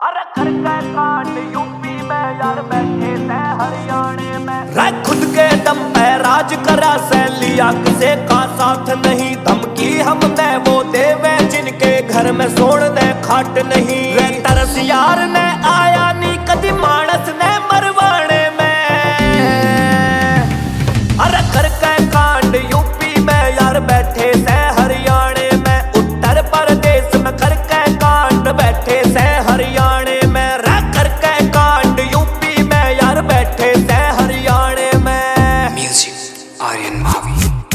अरे कर के कांड यूपी में यार बैठे से हरियाणे में खुद के दम पे राज करा से लिया किसे का साथ नहीं। धमकी हम दे वो देवे जिनके घर में सोड़ दे खाट नहीं। रे तरस यार ने आया नी कदी मानस ने मरवाने में। अरे कर के कांड यूपी में यार बैठे से हरियाणे में। उत्तर प्रदेश में कर के कांड बैठे से हरियाणे में। कर के कांड यूपी में यार बैठे से हरियाणे में। म्यूजिक आर्यन मावी।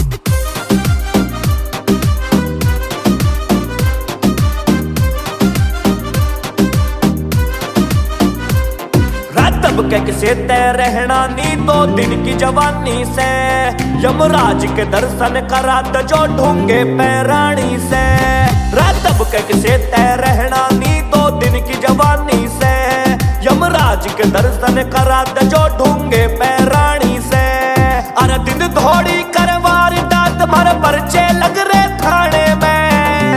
के किसे तय रहना नी 2 दिन की जवानी से। यमराज के दर्शन करा तो जो ढूंगे पैरानी से। रातब के किसे तय रहना नी 2 दिन की जवानी से। यमराज के दर्शन करा तो जो ढूंगे पैरानी से। अरे दिन थोड़ी करवार दात भर पर्चे लग रहे थाने में।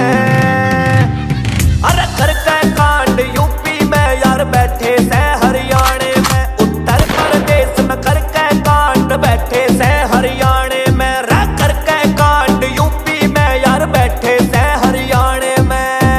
अरे कर के कांड यूपी में यार बैठे से हरियाणे में। उत्तर प्रदेश में कर के कांड बैठे से हरियाणे में। कर के कांड यूपी में यार बैठे से हरियाणे में।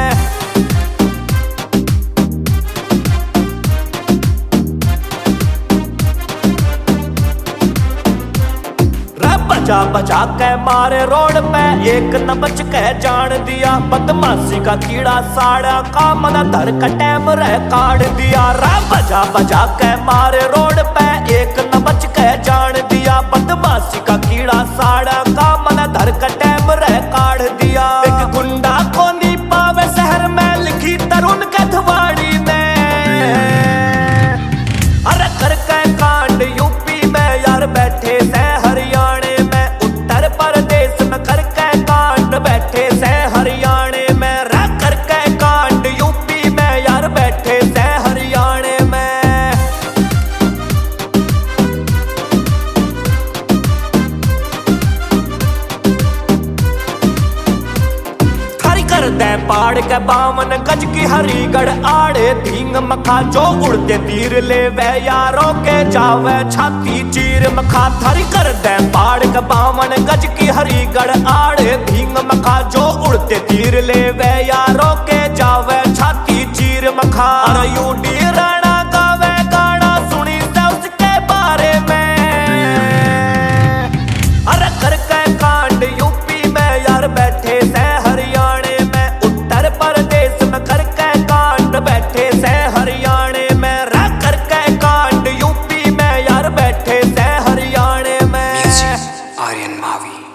बचा बचा के मारे रोड पे एक न बच के जान दिया। बदमाशी का कीड़ा साड़ा का मन धर का टैम रह काट दिया। बजा बजा के मारे रोड पे एक न बच के जान दिया। बदमाशी का कीड़ा साड़ा का मन धर का टैम रह काट दिया। एक गुंडा को नहीं पावे शहर में लिखी तरुण के धवाड़ी ने। अरे कर के कांड यूपी में यार बैठे से हरियाणे में। उत्तर प्रदेश में कर के कांड बैठे से हरियाणे में। कर के कांड यूपी में यार बैठे से हरियाणे में। हरी कर दे पाड़ के 52 गज की हरिगढ़ आड़े। धींग मखा जो उड़ते तीर ले वे यारों के जावे छाती चीर मखा। हरी कर दे पाड़ के 52 गज की हरिगढ़ आड़े। धींग मखा जो उड़ते तीर ले वे यारों के जावे छाती चीर मखा। अरे यूडी राणा गावे गाना सुनी से उसके बारे में। अरे कर के कांड यूपी में यार बैठे से हरियाणे में। उत्तर प्रदेश में कर के कांड बैठे से हरियाणे में। कर के कांड यूपी में यार बैठे से हरियाणे में। म्यूजिक आर्यन मावी।